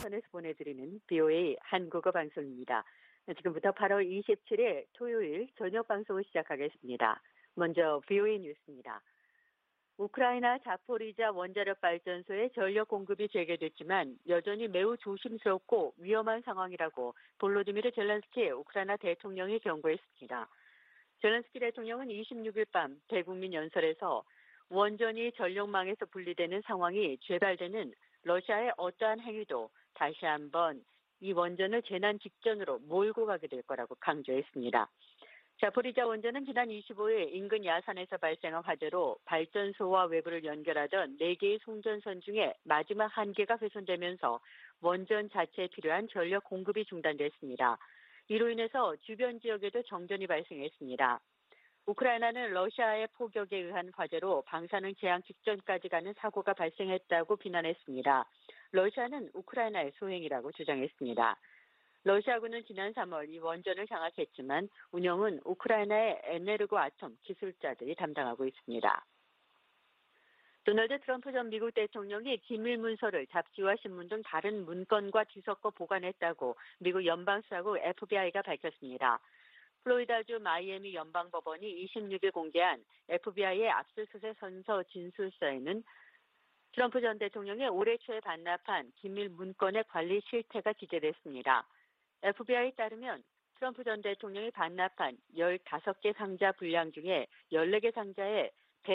워싱턴에서 보내드리는 BOA 한국어 방송입니다. 지금부터 8월 27일 토요일 저녁 방송을 시작하겠습니다. 먼저 BOA 뉴스입니다. 우크라이나 자포리자 원자력 발전소의 전력 공급이 재개됐지만 여전히 매우 조심스럽고 위험한 상황이라고 볼로디미르 젤렌스키 우크라이나 대통령이 경고했습니다. 젤렌스키 대통령은 26일 밤 대국민 연설에서 원전이 전력망에서 분리되는 상황이 재발되는 러시아의 어떠한 행위도 다시 한번 이 원전을 재난 직전으로 몰고 가게 될 거라고 강조했습니다. 자포리자 원전은 지난 25일 인근 야산에서 발생한 화재로 발전소와 외부를 연결하던 4개의 송전선 중에 마지막 1개가 훼손되면서 원전 자체에 필요한 전력 공급이 중단됐습니다. 이로 인해서 주변 지역에도 정전이 발생했습니다. 우크라이나는 러시아의 포격에 의한 화재로 방사능 재앙 직전까지 가는 사고가 발생했다고 비난했습니다. 러시아는 우크라이나의 소행이라고 주장했습니다. 러시아군은 지난 3월 이 원전을 장악했지만 운영은 우크라이나의 에네르고 아톰 기술자들이 담당하고 있습니다. 도널드 트럼프 전 미국 대통령이 기밀 문서를 잡지와 신문 등 다른 문건과 뒤섞어 보관했다고 미국 연방수사국 FBI가 밝혔습니다. 플로리다주 마이애미 연방법원이 26일 공개한 FBI의 압수수색 선서 진술서에는 트럼프 전 대통령의 올해 초에 반납한 기밀 문건의 관리 실태가 기재됐습니다. FBI에 따르면 트럼프 전 대통령이 반납한 15개 상자 분량 중에 14개 상자에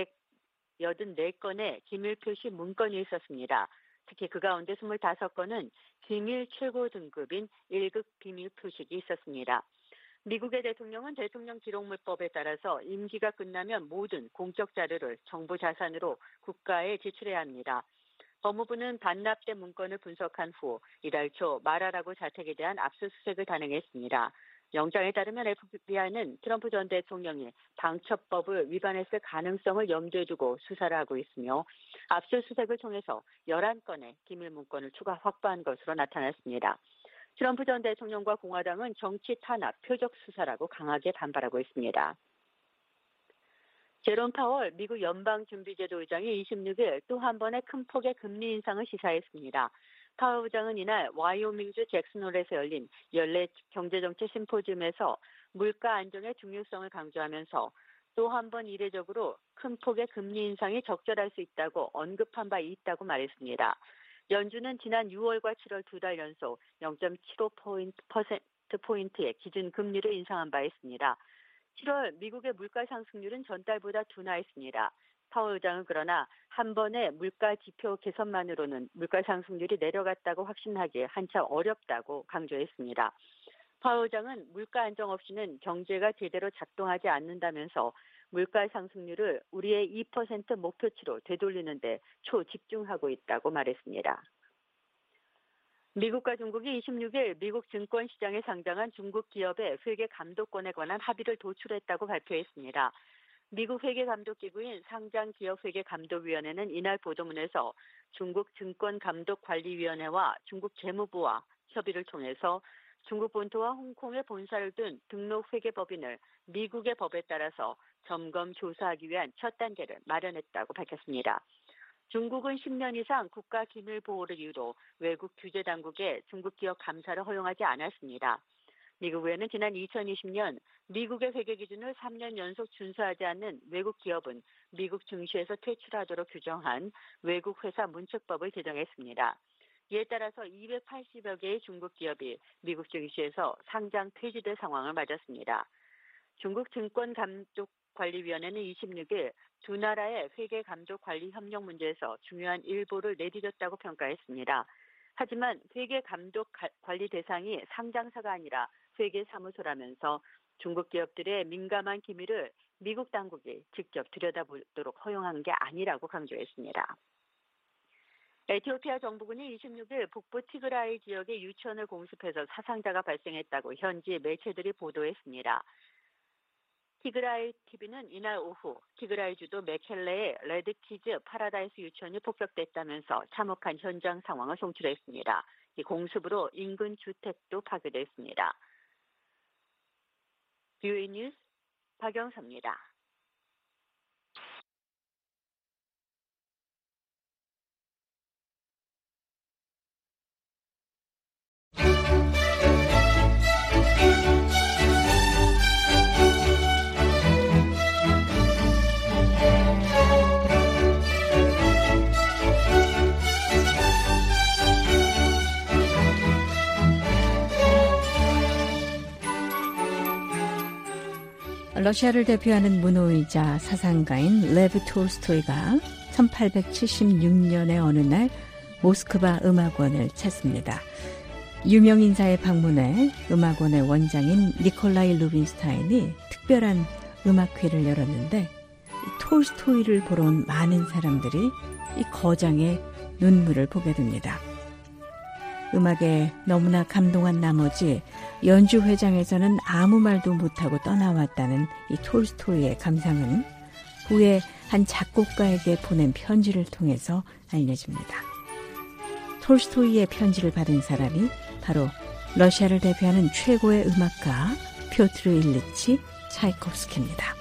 184건의 기밀 표시 문건이 있었습니다. 특히 그 가운데 25건은 기밀 최고 등급인 1급 비밀 표식이 있었습니다. 미국의 대통령은 대통령 기록물법에 따라서 임기가 끝나면 모든 공적 자료를 정부 자산으로 국가에 제출해야 합니다. 법무부는 반납된 문건을 분석한 후 이달 초 말하라고 자택에 대한 압수수색을 단행했습니다. 영장에 따르면 FBI는 트럼프 전 대통령이 방첩법을 위반했을 가능성을 염두에 두고 수사를 하고 있으며 압수수색을 통해서 11건의 기밀 문건을 추가 확보한 것으로 나타났습니다. 트럼프 전 대통령과 공화당은 정치 탄압, 표적 수사라고 강하게 반발하고 있습니다. 제롬 파월 미국 연방준비제도 의장이 26일 또 한 번의 큰 폭의 금리 인상을 시사했습니다. 파월 의장은 이날 와이오밍주 잭슨홀에서 열린 연례 경제정책 심포지움에서 물가 안정의 중요성을 강조하면서 또 한 번 이례적으로 큰 폭의 금리 인상이 적절할 수 있다고 언급한 바 있다고 말했습니다. 연준은 지난 6월과 7월 2달 연속 0.75%포인트의 기준금리를 인상한 바 있습니다. 7월 미국의 물가 상승률은 전달보다 둔화했습니다. 파월 의장은 그러나 한 번의 물가 지표 개선만으로는 물가 상승률이 내려갔다고 확신하기 한참 어렵다고 강조했습니다. 파월 의장은 물가 안정 없이는 경제가 제대로 작동하지 않는다면서 물가 상승률을 우리의 2% 목표치로 되돌리는 데 초집중하고 있다고 말했습니다. 미국과 중국이 26일 미국 증권시장에 상장한 중국 기업의 회계 감독권에 관한 합의를 도출했다고 발표했습니다. 미국 회계감독기구인 상장기업회계감독위원회는 이날 보도문에서 중국 증권감독관리위원회와 중국 재무부와 협의를 통해서 중국 본토와 홍콩에 본사를 둔 등록회계법인을 미국의 법에 따라서 점검 조사하기 위한 첫 단계를 마련했다고 밝혔습니다. 중국은 10년 이상 국가 기밀 보호를 이유로 외국 규제 당국에 중국 기업 감사를 허용하지 않았습니다. 미국 의회는 지난 2020년 미국의 회계 기준을 3년 연속 준수하지 않는 외국 기업은 미국 증시에서 퇴출하도록 규정한 외국 회사 문책법을 제정했습니다. 이에 따라서 280여 개의 중국 기업이 미국 증시에서 상장 폐지될 상황을 맞았습니다. 중국 증권감독관리위원회는 26일 두 나라의 회계감독관리 협력 문제에서 중요한 일보를 내디뎠다고 평가했습니다. 하지만 회계감독관리 대상이 상장사가 아니라 회계사무소라면서 중국 기업들의 민감한 기밀을 미국 당국이 직접 들여다보도록 허용한 게 아니라고 강조했습니다. 에티오피아 정부군이 26일 북부 티그라이 지역의 유치원을 공습해서 사상자가 발생했다고 현지 매체들이 보도했습니다. 티그라이 TV는 이날 오후 티그라이 주도 메켈레의 레드키즈 파라다이스 유치원이 폭격됐다면서 참혹한 현장 상황을 송출했습니다. 이 공습으로 인근 주택도 파괴됐습니다. BOA 뉴스 박영서입니다. 러시아를 대표하는 문호이자 사상가인 레브 톨스토이가 1876년의 어느 날 모스크바 음악원을 찾습니다. 유명 인사의 방문에 음악원의 원장인 니콜라이 루빈스타인이 특별한 음악회를 열었는데 톨스토이를 보러 온 많은 사람들이 이 거장의 눈물을 보게 됩니다. 음악에 너무나 감동한 나머지 연주회장에서는 아무 말도 못하고 떠나왔다는 이 톨스토이의 감상은 후에 한 작곡가에게 보낸 편지를 통해서 알려집니다. 톨스토이의 편지를 받은 사람이 바로 러시아를 대표하는 최고의 음악가 표트르 일리치 차이콥스키입니다.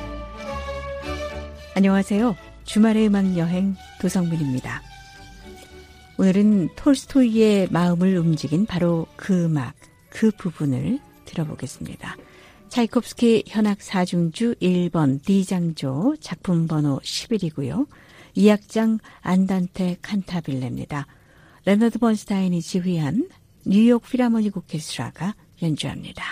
안녕하세요. 주말의 음악여행 도성민입니다. 오늘은 톨스토이의 마음을 움직인 바로 그 음악, 그 부분을 들어보겠습니다. 차이콥스키 현악 4중주 1번 D장조 작품 번호 11이고요. 2악장 안단테 칸타빌레입니다. 레너드 번스타인이 지휘한 뉴욕 필하모닉 오케스트라가 연주합니다.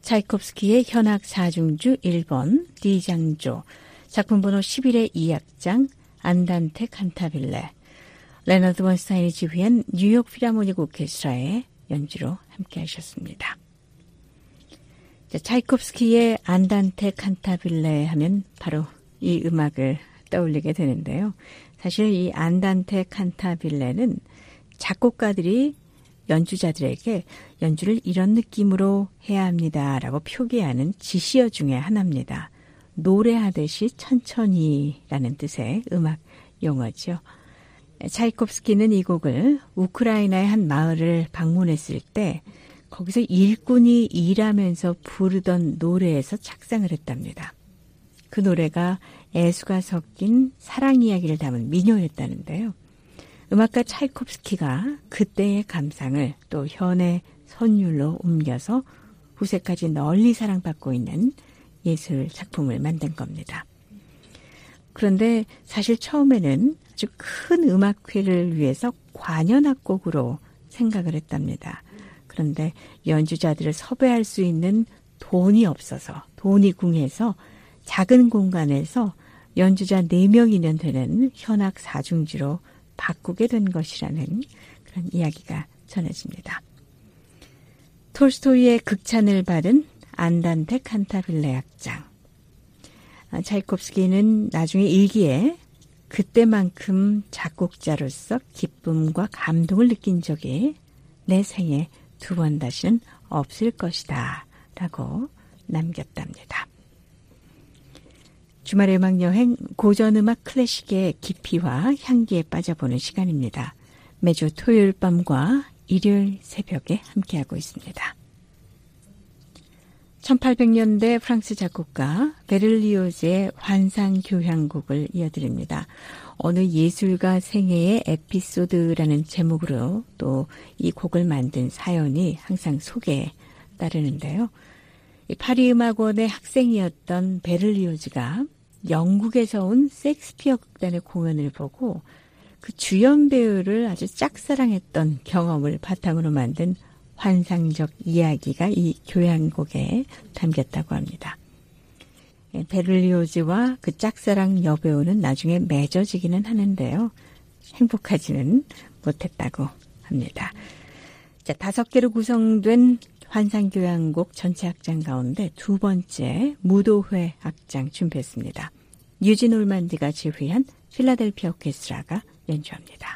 차이콥스키의 현악 4중주 1번 D장조, 작품 번호 11의 2악장 안단테 칸타빌레, 레너드 원스타인이 지휘한 뉴욕 필하모닉 오케스트라의 연주로 함께 하셨습니다. 차이콥스키의 안단테 칸타빌레 하면 바로 이 음악을 떠올리게 되는데요. 사실 이 안단테 칸타빌레는 작곡가들이 연주자들에게 연주를 이런 느낌으로 해야 합니다라고 표기하는 지시어 중에 하나입니다. 노래하듯이 천천히라는 뜻의 음악 용어죠. 차이콥스키는 이 곡을 우크라이나의 한 마을을 방문했을 때 거기서 일꾼이 일하면서 부르던 노래에서 착상을 했답니다. 그 노래가 애수가 섞인 사랑 이야기를 담은 민요였다는데요. 음악가 차이콥스키가 그때의 감상을 또 현의 선율로 옮겨서 후세까지 널리 사랑받고 있는 예술 작품을 만든 겁니다. 그런데 사실 처음에는 아주 큰 음악회를 위해서 관현악곡으로 생각을 했답니다. 그런데 연주자들을 섭외할 수 있는 돈이 없어서 돈이 궁해서 작은 공간에서 연주자 4명이면 되는 현악 4중주로 바꾸게 된 것이라는 그런 이야기가 전해집니다. 톨스토이의 극찬을 받은 안단테 칸타빌레 악장. 차이콥스키는 나중에 일기에 그때만큼 작곡자로서 기쁨과 감동을 느낀 적이 내 생에 2번 다시는 없을 것이다 라고 남겼답니다. 주말의 음악여행, 고전음악 클래식의 깊이와 향기에 빠져보는 시간입니다. 매주 토요일 밤과 일요일 새벽에 함께하고 있습니다. 1800년대 프랑스 작곡가 베를리오즈의 환상교향곡을 이어드립니다. 어느 예술가 생애의 에피소드라는 제목으로 또 이 곡을 만든 사연이 항상 소개에 따르는데요. 파리 음악원의 학생이었던 베를리오즈가 영국에서 온 셰익스피어 극단의 공연을 보고 그 주연 배우를 아주 짝사랑했던 경험을 바탕으로 만든 환상적 이야기가 이 교향곡에 담겼다고 합니다. 베를리오즈와 그 짝사랑 여배우는 나중에 맺어지기는 하는데요. 행복하지는 못했다고 합니다. 자, 5개로 구성된 환상교향곡 전체 악장 가운데 2번째 무도회 악장 준비했습니다. 유진 올만디가 지휘한 필라델피아 오케스트라가 연주합니다.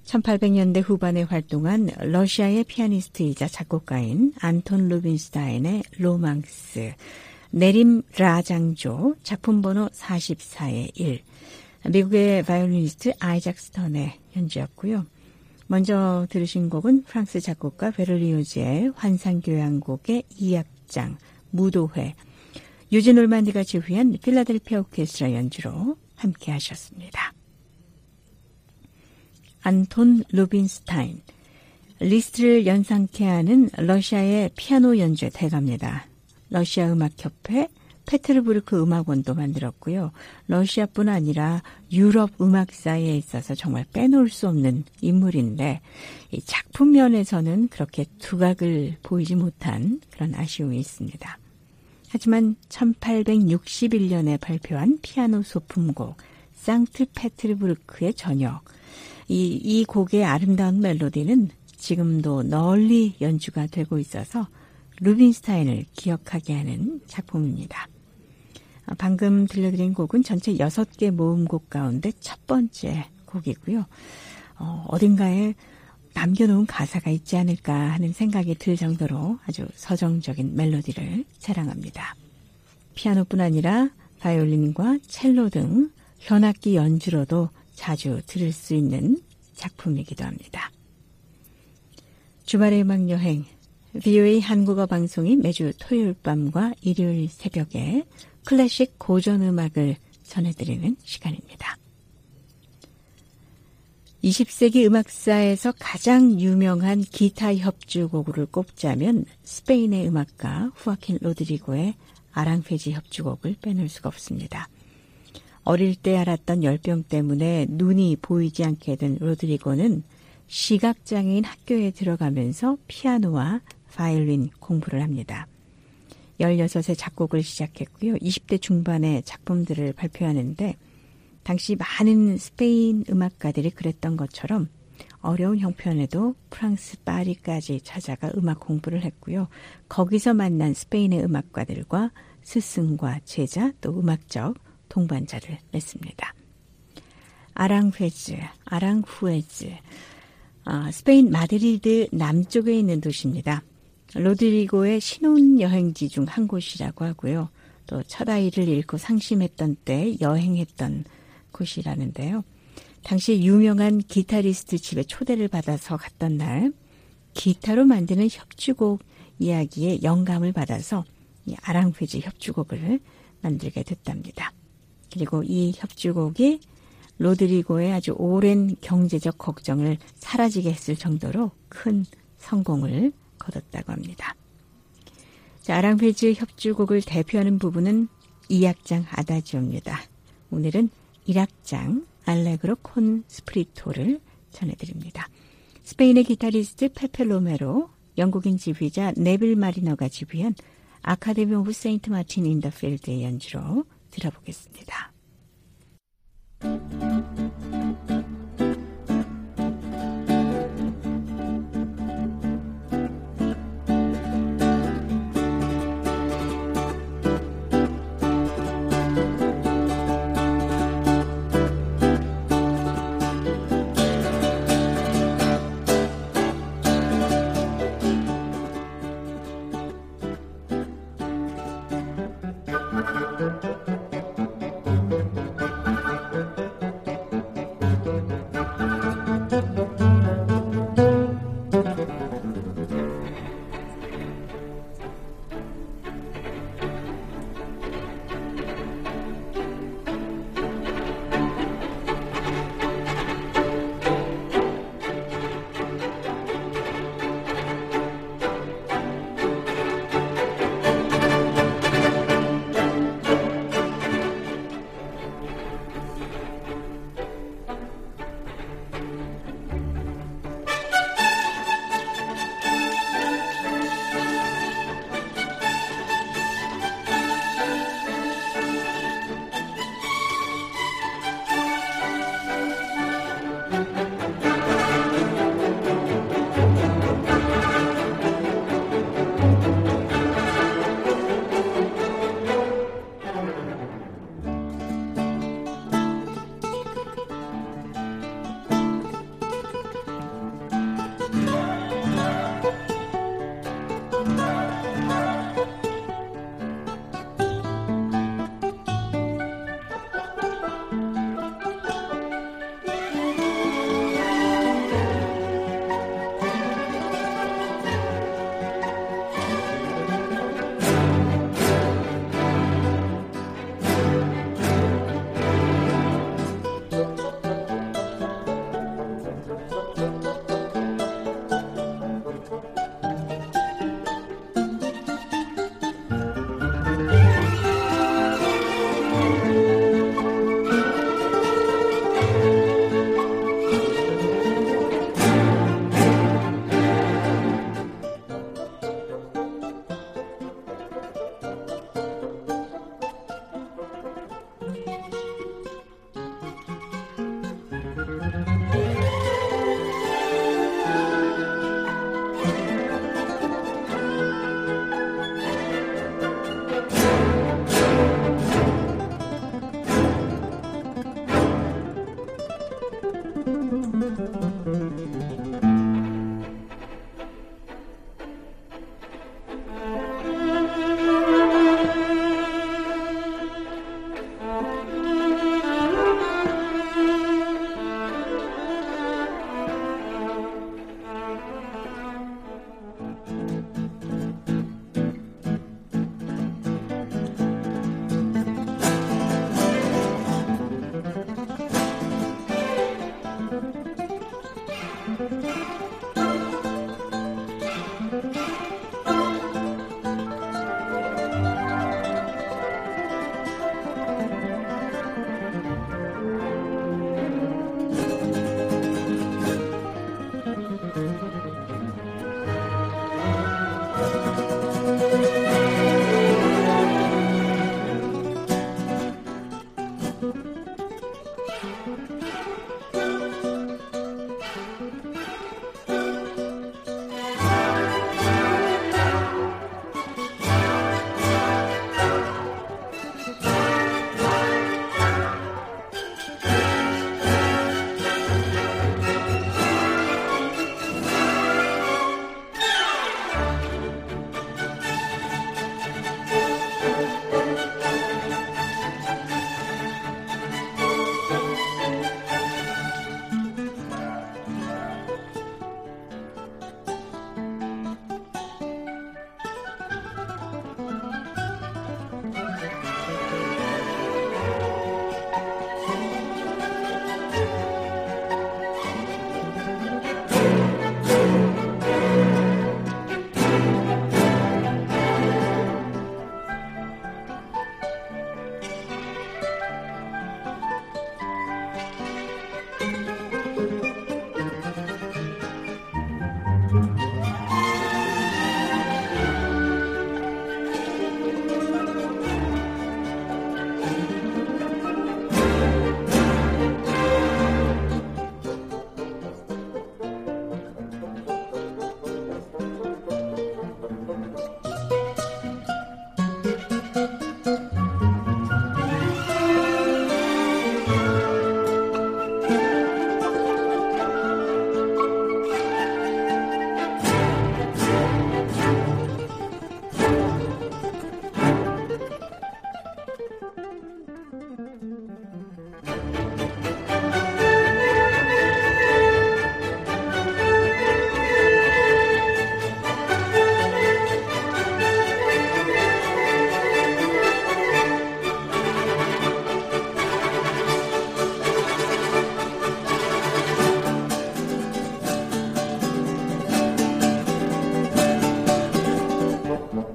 1800년대 후반에 활동한 러시아의 피아니스트이자 작곡가인 안톤 루빈스타인의 로망스, 네림 라장조, 작품 번호 44의 1, 미국의 바이올리니스트 아이작 스턴의 연주였고요. 먼저 들으신 곡은 프랑스 작곡가 베를리오즈의 환상교향곡의 2악장, 무도회, 유진 올만디가 지휘한 필라델피아 오케스트라 연주로 함께 하셨습니다. 안톤 루빈스타인, 리스트를 연상케 하는 러시아의 피아노 연주의 대가입니다. 러시아 음악협회 페테르부르크 음악원도 만들었고요. 러시아뿐 아니라 유럽 음악사에 있어서 정말 빼놓을 수 없는 인물인데 이 작품 면에서는 그렇게 두각을 보이지 못한 그런 아쉬움이 있습니다. 하지만 1861년에 발표한 피아노 소품곡 상트페테르부르크의 저녁, 이 곡의 아름다운 멜로디는 지금도 널리 연주가 되고 있어서 루빈스타인을 기억하게 하는 작품입니다. 방금 들려드린 곡은 전체 6개 모음곡 가운데 첫 번째 곡이고요. 어딘가에 남겨놓은 가사가 있지 않을까 하는 생각이 들 정도로 아주 서정적인 멜로디를 자랑합니다. 피아노뿐 아니라 바이올린과 첼로 등 현악기 연주로도 자주 들을 수 있는 작품이기도 합니다. 주말의 음악여행, VOA 한국어 방송이 매주 토요일 밤과 일요일 새벽에 클래식 고전 음악을 전해드리는 시간입니다. 20세기 음악사에서 가장 유명한 기타 협주곡을 꼽자면 스페인의 음악가 후아킨 로드리고의 아랑페지 협주곡을 빼놓을 수가 없습니다. 어릴 때 앓았던 열병 때문에 눈이 보이지 않게 된 로드리고는 시각장애인 학교에 들어가면서 피아노와 바이올린 공부를 합니다. 16세 작곡을 시작했고요. 20대 중반에 작품들을 발표하는데 당시 많은 스페인 음악가들이 그랬던 것처럼 어려운 형편에도 프랑스 파리까지 찾아가 음악 공부를 했고요. 거기서 만난 스페인의 음악가들과 스승과 제자 또 음악적 동반자를 맺습니다. 아랑후에즈, 스페인 마드리드 남쪽에 있는 도시입니다. 로드리고의 신혼여행지 중 한 곳이라고 하고요. 또 첫 아이를 잃고 상심했던 때 여행했던 곳이라는데요. 당시 유명한 기타리스트 집에 초대를 받아서 갔던 날 기타로 만드는 협주곡 이야기에 영감을 받아서 이 아랑페지 협주곡을 만들게 됐답니다. 그리고 이 협주곡이 로드리고의 아주 오랜 경제적 걱정을 사라지게 했을 정도로 큰 성공을 거뒀다고 합니다. 자, 아랑페지 협주곡을 대표하는 부분은 2악장 아다지오입니다. 오늘은 1악장 알레그로 콘 스프리토를 전해드립니다. 스페인의 기타리스트 페페 로메로, 영국인 지휘자 네빌 마리너가 지휘한 아카데미 오브 세인트 마틴 인 더 필드의 연주로 들어보겠습니다.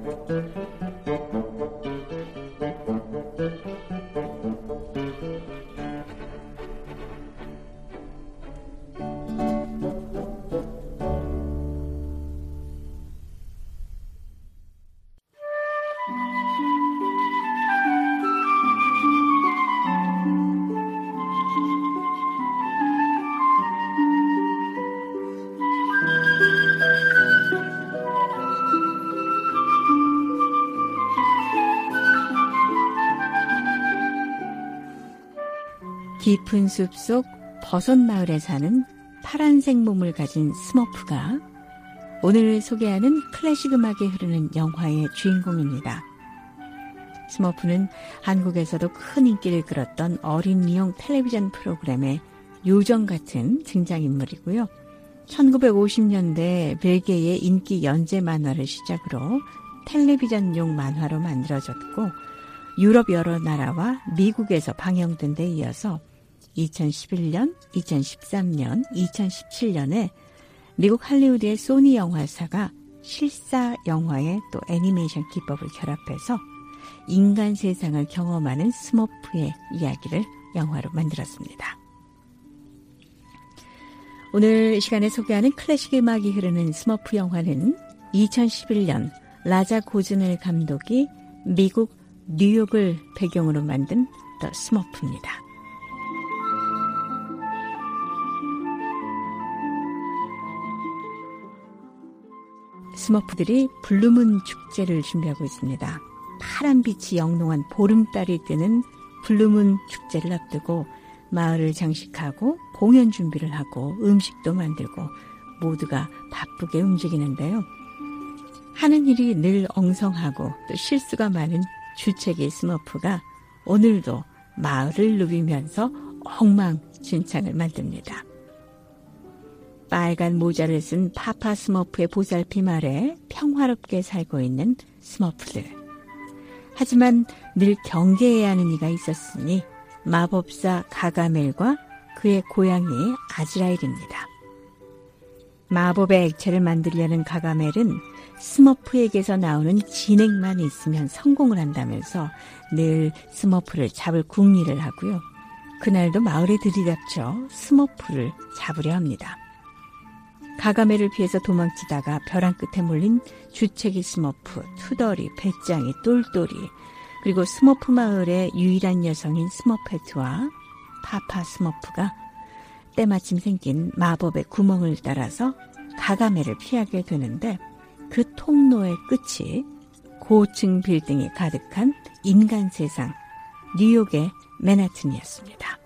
깊은 숲속 버섯 마을에 사는 파란색 몸을 가진 스머프가 오늘 소개하는 클래식 음악이 흐르는 영화의 주인공입니다. 스머프는 한국에서도 큰 인기를 끌었던 어린 미용 텔레비전 프로그램의 요정 같은 등장인물이고요. 1950년대 벨기에의 인기 연재 만화를 시작으로 텔레비전용 만화로 만들어졌고 유럽 여러 나라와 미국에서 방영된 데 이어서 2011년, 2013년, 2017년에 미국 할리우드의 소니 영화사가 실사 영화의 또 애니메이션 기법을 결합해서 인간 세상을 경험하는 스머프의 이야기를 영화로 만들었습니다. 오늘 시간에 소개하는 클래식 음악이 흐르는 스머프 영화는 2011년 라자 고즈넬 감독이 미국 뉴욕을 배경으로 만든 더 스머프입니다. 스머프들이 블루문 축제를 준비하고 있습니다. 파란 빛이 영롱한 보름달이 뜨는 블루문 축제를 앞두고 마을을 장식하고 공연 준비를 하고 음식도 만들고 모두가 바쁘게 움직이는데요. 하는 일이 늘 엉성하고 또 실수가 많은 주책의 스머프가 오늘도 마을을 누비면서 엉망진창을 만듭니다. 빨간 모자를 쓴 파파 스머프의 보살핌 아래 평화롭게 살고 있는 스머프들. 하지만 늘 경계해야 하는 이가 있었으니 마법사 가가멜과 그의 고양이 아즈라일입니다. 마법의 액체를 만들려는 가가멜은 스머프에게서 나오는 진액만 있으면 성공을 한다면서 늘 스머프를 잡을 궁리를 하고요. 그날도 마을에 들이닥쳐 스머프를 잡으려 합니다. 가가멜을 피해서 도망치다가 벼랑 끝에 몰린 주책이 스머프, 투덜이, 배짱이, 똘똘이, 그리고 스머프 마을의 유일한 여성인 스머페트와 파파 스머프가 때마침 생긴 마법의 구멍을 따라서 가가멜을 피하게 되는데 그 통로의 끝이 고층 빌딩이 가득한 인간 세상, 뉴욕의 맨하튼이었습니다.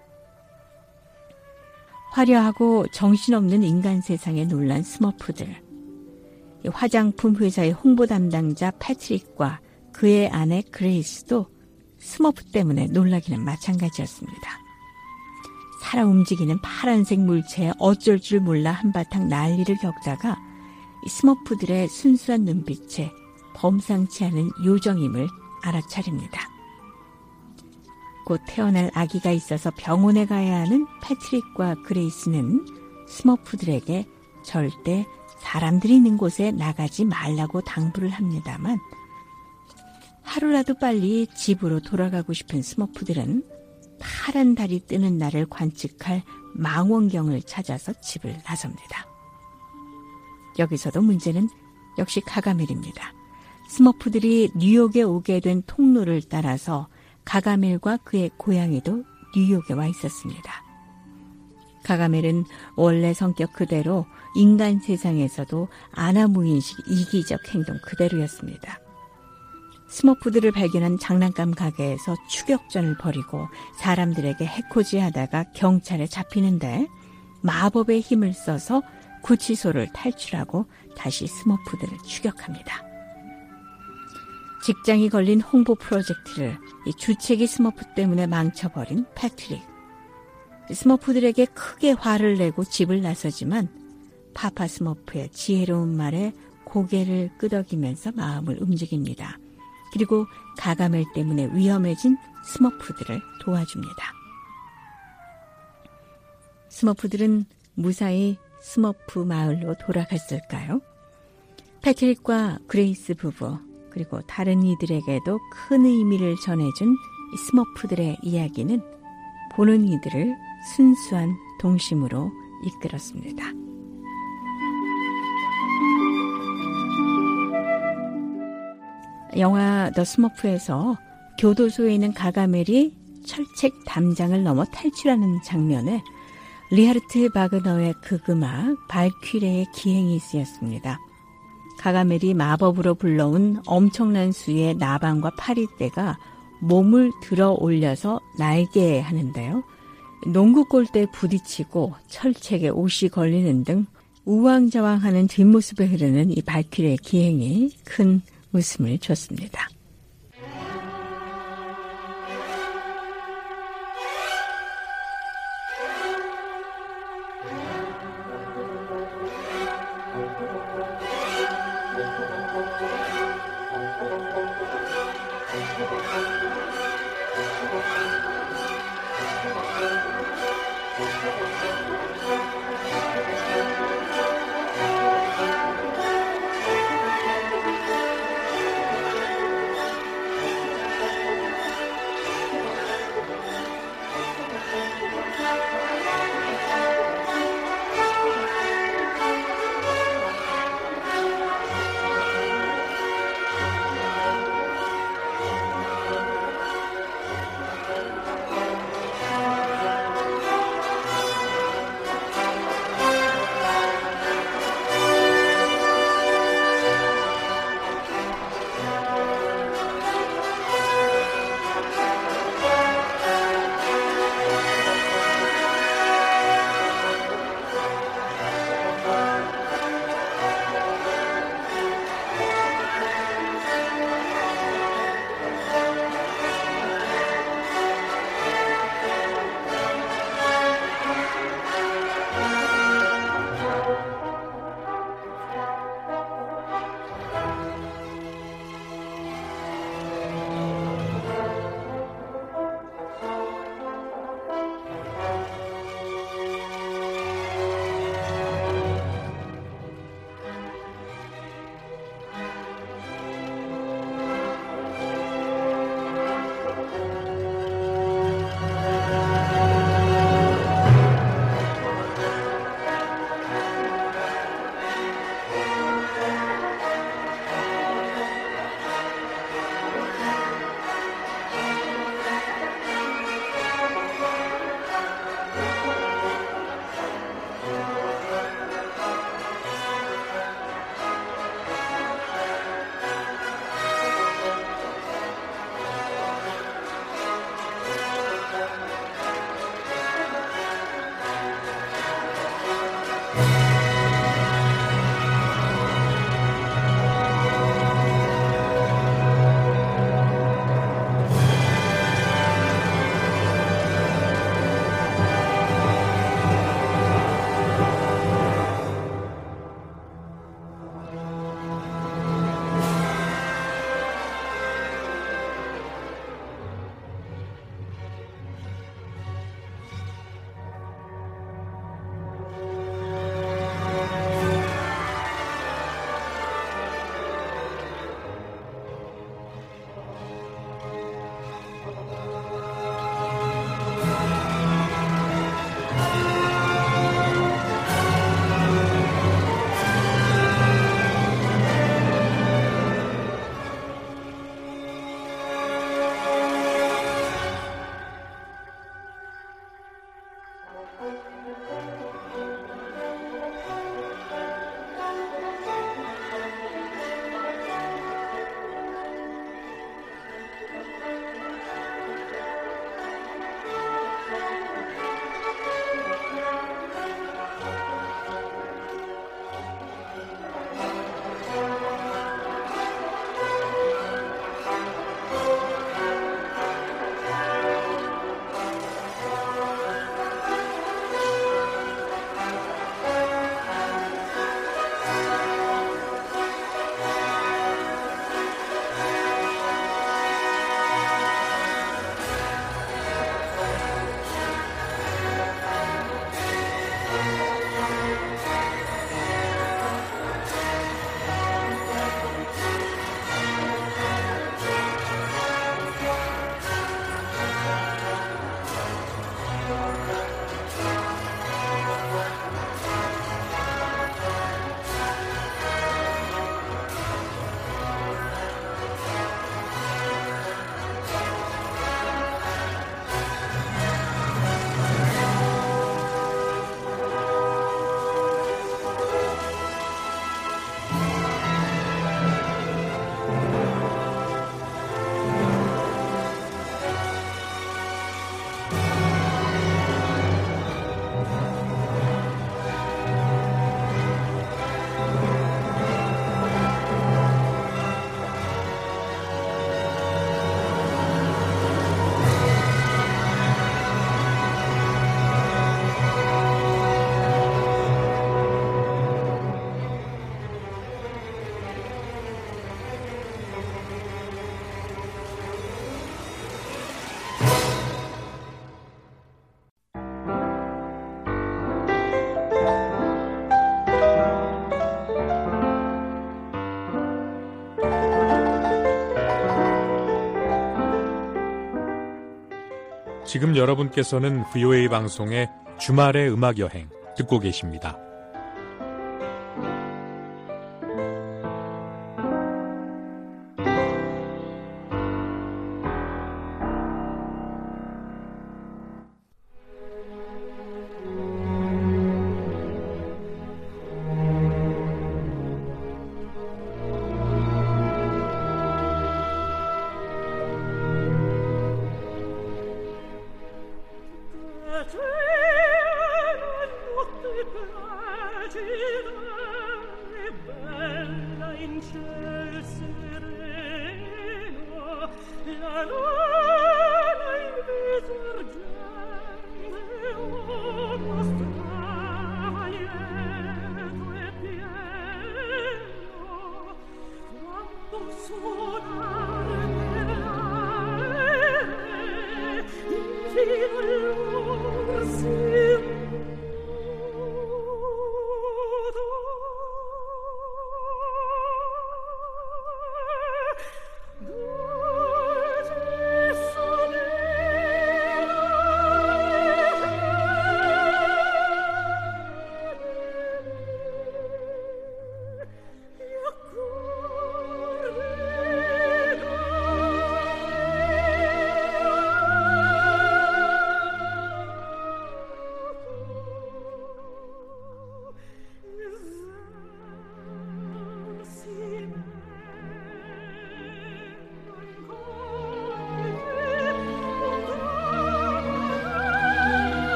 화려하고 정신없는 인간 세상에 놀란 스머프들. 화장품 회사의 홍보 담당자 패트릭과 그의 아내 그레이스도 스머프 때문에 놀라기는 마찬가지였습니다. 살아 움직이는 파란색 물체에 어쩔 줄 몰라 한바탕 난리를 겪다가 스머프들의 순수한 눈빛에 범상치 않은 요정임을 알아차립니다. 곧 태어날 아기가 있어서 병원에 가야 하는 패트릭과 그레이스는 스머프들에게 절대 사람들이 있는 곳에 나가지 말라고 당부를 합니다만 하루라도 빨리 집으로 돌아가고 싶은 스머프들은 파란 달이 뜨는 날을 관측할 망원경을 찾아서 집을 나섭니다. 여기서도 문제는 역시 가가멜입니다. 스머프들이 뉴욕에 오게 된 통로를 따라서 가가멜과 그의 고양이도 뉴욕에 와 있었습니다. 가가멜은 원래 성격 그대로 인간 세상에서도 아나무인식 이기적 행동 그대로였습니다. 스머프들을 발견한 장난감 가게에서 추격전을 벌이고 사람들에게 해코지하다가 경찰에 잡히는데 마법의 힘을 써서 구치소를 탈출하고 다시 스머프들을 추격합니다. 직장이 걸린 홍보 프로젝트를 이 주책이 스머프 때문에 망쳐버린 패트릭. 스머프들에게 크게 화를 내고 집을 나서지만 파파 스머프의 지혜로운 말에 고개를 끄덕이면서 마음을 움직입니다. 그리고 가가멜 때문에 위험해진 스머프들을 도와줍니다. 스머프들은 무사히 스머프 마을로 돌아갔을까요? 패트릭과 그레이스 부부, 그리고 다른 이들에게도 큰 의미를 전해준 이 스머프들의 이야기는 보는 이들을 순수한 동심으로 이끌었습니다. 영화 더 스머프에서 교도소에 있는 가가멜이 철책 담장을 넘어 탈출하는 장면에 리하르트 바그너의 극음악 발퀴레의 기행이 쓰였습니다. 가가멜이 마법으로 불러온 엄청난 수의 나방과 파리떼가 몸을 들어 올려서 날게 하는데요. 농구 골대에 부딪히고 철책에 옷이 걸리는 등 우왕좌왕하는 뒷모습에 흐르는 이 발퀴레의 기행이 큰 웃음을 줬습니다. 지금 여러분께서는 VOA 방송의 주말의 음악여행 듣고 계십니다.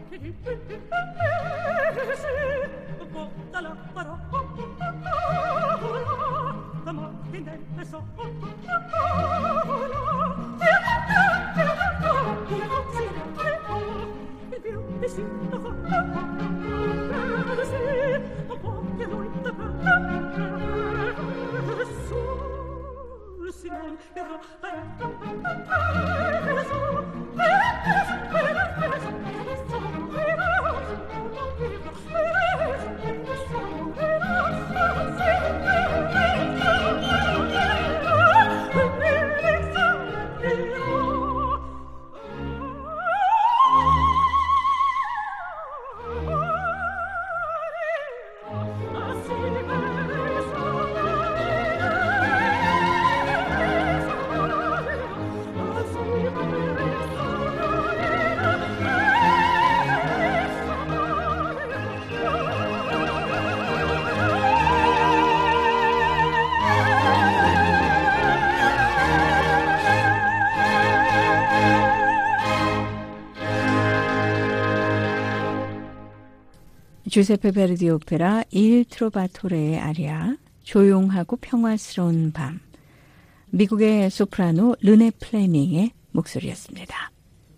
주세페 베르디 오페라 일 트로바토레의 아리아 조용하고 평화스러운 밤, 미국의 소프라노 르네 플레밍의 목소리였습니다.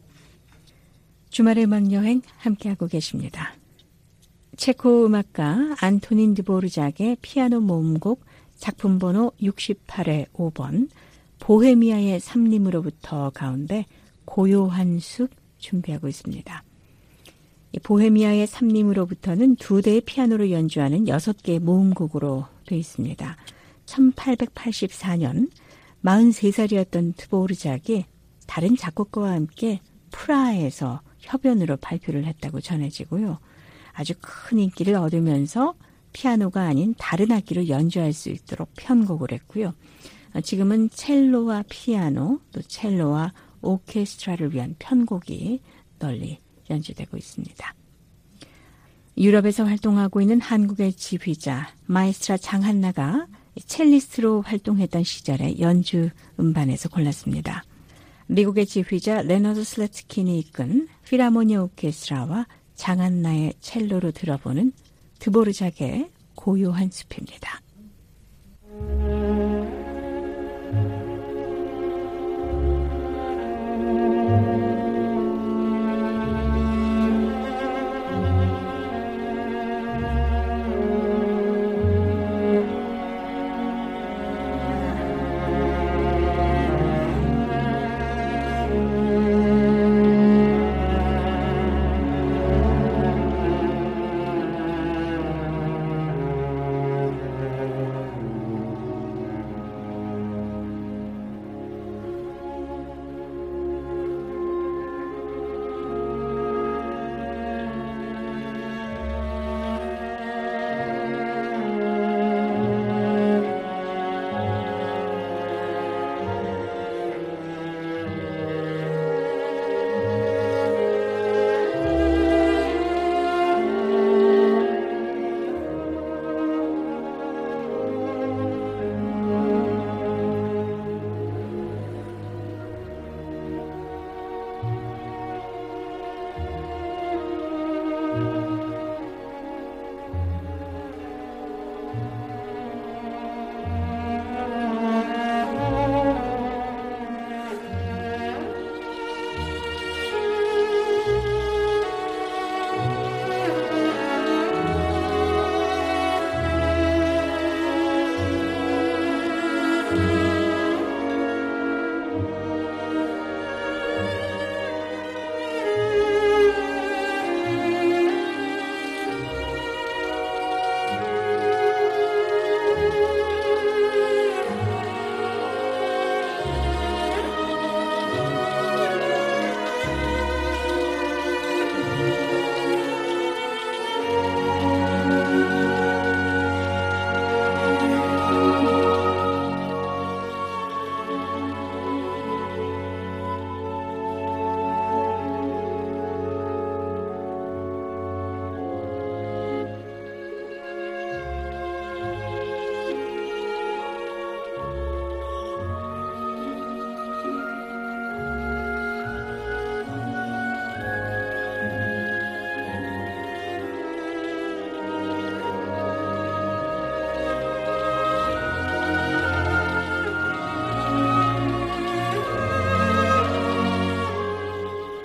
주말의 음악여행 함께하고 계십니다. 체코 음악가 안토닌 드보르작의 피아노 모음곡 작품번호 68의 5번 보헤미아의 삼림으로부터 가운데 고요한 숲 준비하고 있습니다. 이 보헤미아의 삼림으로부터는 2대의 피아노로 연주하는 6개의 모음곡으로 되어 있습니다. 1884년 43살이었던 드보르작이 다른 작곡가와 함께 프라하에서 협연으로 발표를 했다고 전해지고요. 아주 큰 인기를 얻으면서 피아노가 아닌 다른 악기로 연주할 수 있도록 편곡을 했고요. 지금은 첼로와 피아노, 또 첼로와 오케스트라를 위한 편곡이 널리 연주되고 있습니다. 유럽에서 활동하고 있는 한국의 지휘자 마에스트라 장한나가 첼리스트로 활동했던 시절의 연주 음반에서 골랐습니다. 미국의 지휘자 레너드 슬래츠킨이 이끈 필하모니 오케스트라와 장한나의 첼로로 들어보는 드보르작의 고요한 숲입니다.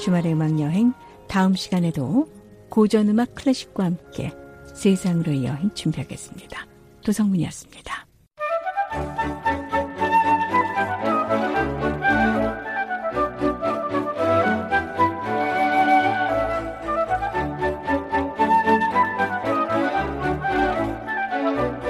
주말의 음악 여행, 다음 시간에도 고전 음악 클래식과 함께 세상으로의 여행 준비하겠습니다. 도성문이었습니다.